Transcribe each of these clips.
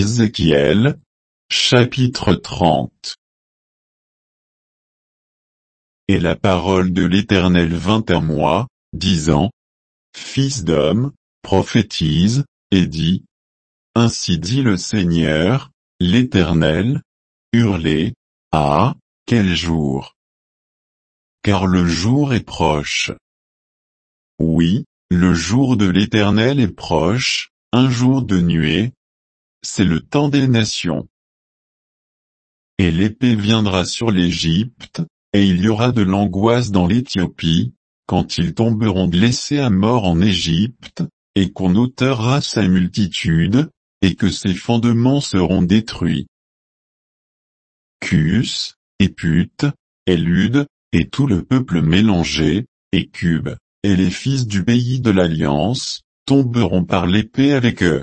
Ézéchiel, chapitre 30. Et la parole de l'Éternel vint à moi, disant: Fils d'homme, prophétise, et dis: Ainsi dit le Seigneur, l'Éternel. Hurlez: Ah, quel jour! Car le jour est proche. Oui, le jour de l'Éternel est proche, un jour de nuée. C'est le temps des nations. Et l'épée viendra sur l'Égypte, et il y aura de l'angoisse dans l'Éthiopie, quand ils tomberont blessés à mort en Égypte, et qu'on ôtera sa multitude, et que ses fondements seront détruits. Cus, et Put, et Lud, et tout le peuple mélangé, et Cube, et les fils du pays de l'Alliance, tomberont par l'épée avec eux.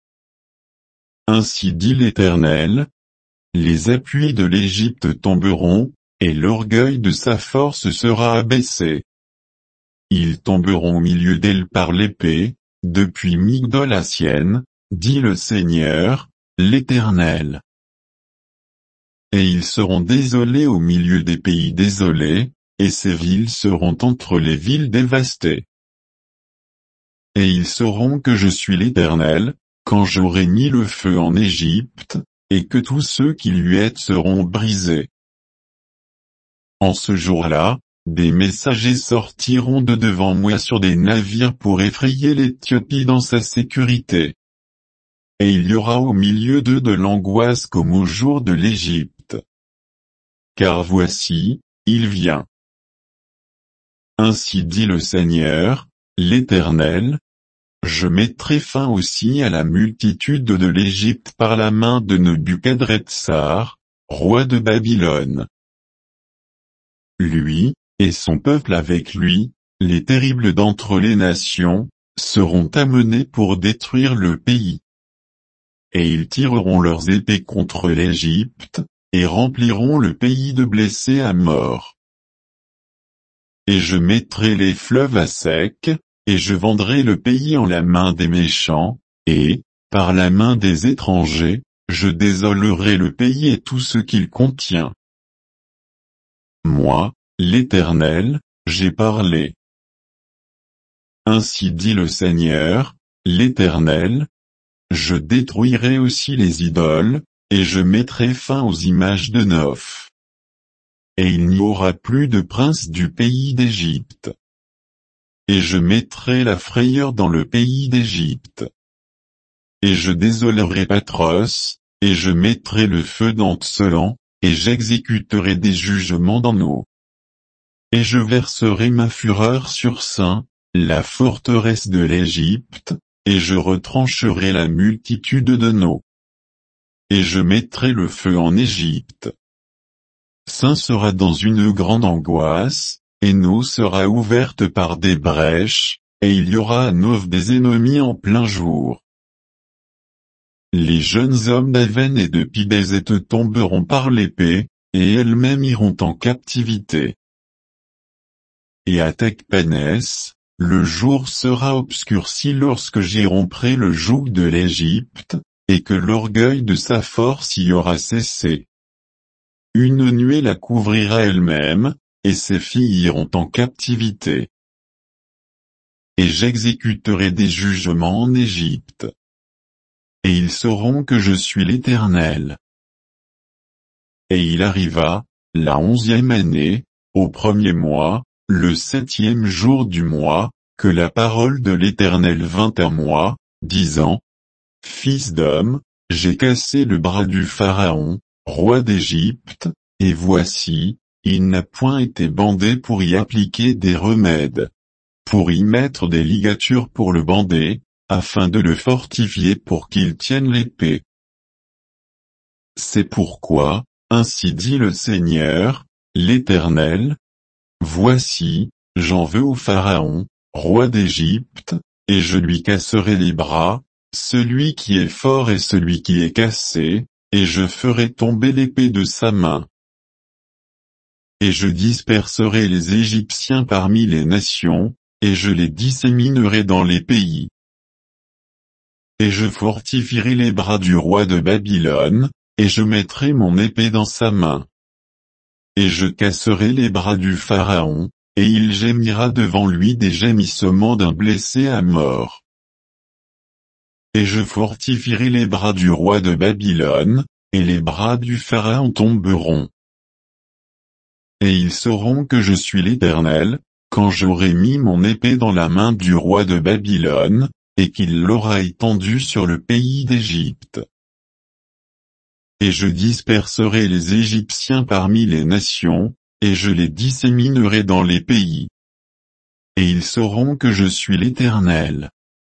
Ainsi dit l'Éternel: les appuis de l'Égypte tomberont, et l'orgueil de sa force sera abaissé. Ils tomberont au milieu d'elle par l'épée, depuis Migdol à Sienne, dit le Seigneur, l'Éternel. Et ils seront désolés au milieu des pays désolés, et ces villes seront entre les villes dévastées. Et ils sauront que je suis l'Éternel, quand j'aurai mis le feu en Égypte, et que tous ceux qui lui aident seront brisés. En ce jour-là, des messagers sortiront de devant moi sur des navires pour effrayer l'Éthiopie dans sa sécurité. Et il y aura au milieu d'eux de l'angoisse comme au jour de l'Égypte. Car voici, il vient. Ainsi dit le Seigneur, l'Éternel: je mettrai fin aussi à la multitude de l'Égypte par la main de Nebuchadrezzar, roi de Babylone. Lui, et son peuple avec lui, les terribles d'entre les nations, seront amenés pour détruire le pays. Et ils tireront leurs épées contre l'Égypte, et rempliront le pays de blessés à mort. Et je mettrai les fleuves à sec, et je vendrai le pays en la main des méchants, et, par la main des étrangers, je désolerai le pays et tout ce qu'il contient. Moi, l'Éternel, j'ai parlé. Ainsi dit le Seigneur, l'Éternel: je détruirai aussi les idoles, et je mettrai fin aux images de Noph. Et il n'y aura plus de prince du pays d'Égypte. Et je mettrai la frayeur dans le pays d'Égypte. Et je désolerai Patros, et je mettrai le feu dans Tselan, et j'exécuterai des jugements dans No. Et je verserai ma fureur sur Sin, la forteresse de l'Égypte, et je retrancherai la multitude de No. Et je mettrai le feu en Égypte. Sin sera dans une grande angoisse, et No sera ouverte par des brèches, et il y aura à Nov des ennemis en plein jour. Les jeunes hommes d'Aven et de Pibézet tomberont par l'épée, et elles-mêmes iront en captivité. Et à Tachpanès, le jour sera obscurci lorsque j'y romprai le joug de l'Égypte, et que l'orgueil de sa force y aura cessé. Une nuée la couvrira elle-même, et ses filles iront en captivité. Et j'exécuterai des jugements en Égypte. Et ils sauront que je suis l'Éternel. Et il arriva, la 11e année, au 1er mois, le 7e jour du mois, que la parole de l'Éternel vint à moi, disant: Fils d'homme, j'ai cassé le bras du Pharaon, roi d'Égypte, et voici, il n'a point été bandé pour y appliquer des remèdes. Pour y mettre des ligatures pour le bander, afin de le fortifier pour qu'il tienne l'épée. C'est pourquoi, ainsi dit le Seigneur, l'Éternel: voici, j'en veux au Pharaon, roi d'Égypte, et je lui casserai les bras, celui qui est fort et celui qui est cassé, et je ferai tomber l'épée de sa main. Et je disperserai les Égyptiens parmi les nations, et je les disséminerai dans les pays. Et je fortifierai les bras du roi de Babylone, et je mettrai mon épée dans sa main. Et je casserai les bras du Pharaon, et il gémira devant lui des gémissements d'un blessé à mort. Et je fortifierai les bras du roi de Babylone, et les bras du Pharaon tomberont. Et ils sauront que je suis l'Éternel, quand j'aurai mis mon épée dans la main du roi de Babylone, et qu'il l'aura étendue sur le pays d'Égypte. Et je disperserai les Égyptiens parmi les nations, et je les disséminerai dans les pays. Et ils sauront que je suis l'Éternel.